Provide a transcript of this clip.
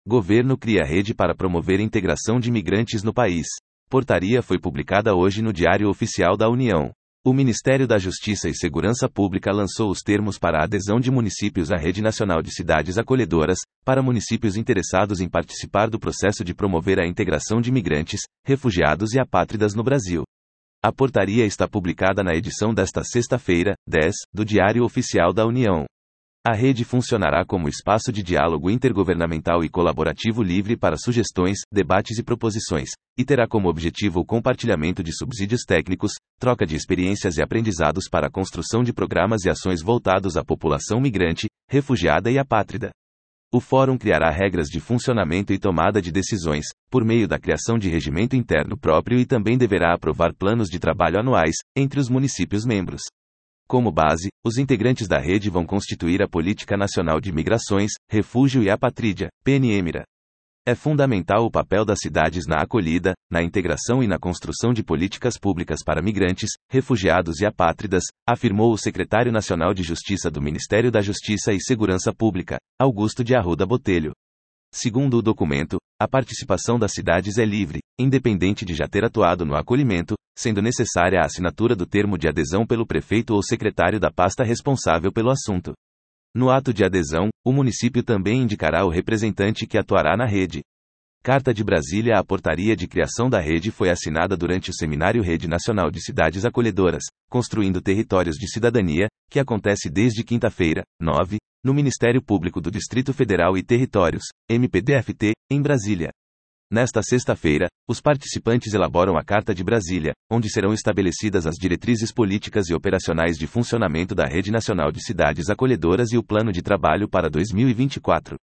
Governo cria rede para promover integração de migrantes no país. Portaria foi publicada hoje no Diário Oficial da União. O Ministério da Justiça e Segurança Pública lançou os termos para a adesão de municípios à Rede Nacional de Cidades Acolhedoras, para municípios interessados em participar do processo de promover a integração de migrantes, refugiados e apátridas no Brasil. A portaria está publicada na edição desta sexta-feira, 10, do Diário Oficial da União. A rede funcionará como espaço de diálogo intergovernamental e colaborativo livre para sugestões, debates e proposições, e terá como objetivo o compartilhamento de subsídios técnicos, troca de experiências e aprendizados para a construção de programas e ações voltados à população migrante, refugiada e apátrida. O Fórum criará regras de funcionamento e tomada de decisões, por meio da criação de regimento interno próprio e também deverá aprovar planos de trabalho anuais, entre os municípios membros. Como base, os integrantes da rede vão constituir a Política Nacional de Migrações, Refúgio e Apatrídia, PNMRA. É fundamental o papel das cidades na acolhida, na integração e na construção de políticas públicas para migrantes, refugiados e apátridas, afirmou o secretário nacional de Justiça do Ministério da Justiça e Segurança Pública, Augusto de Arruda Botelho. Segundo o documento, a participação das cidades é livre, independente de já ter atuado no acolhimento, sendo necessária a assinatura do termo de adesão pelo prefeito ou secretário da pasta responsável pelo assunto. No ato de adesão, o município também indicará o representante que atuará na rede. Carta de Brasília. A portaria de criação da rede foi assinada durante o seminário Rede Nacional de Cidades Acolhedoras, Construindo Territórios de Cidadania, que acontece desde quinta-feira, 9, no Ministério Público do Distrito Federal e Territórios, MPDFT, em Brasília. Nesta sexta-feira, os participantes elaboram a Carta de Brasília, onde serão estabelecidas as diretrizes políticas e operacionais de funcionamento da Rede Nacional de Cidades Acolhedoras e o plano de trabalho para 2024.